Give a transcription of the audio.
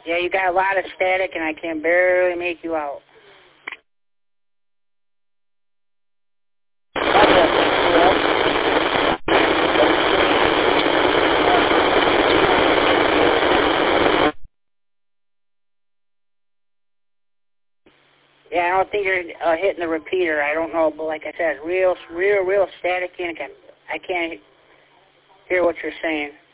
Yeah, you got a lot of static, and I can barely make you out. Yeah, I don't think you're hitting the repeater. I don't know, but like I said, real staticky, and I can't hear what you're saying.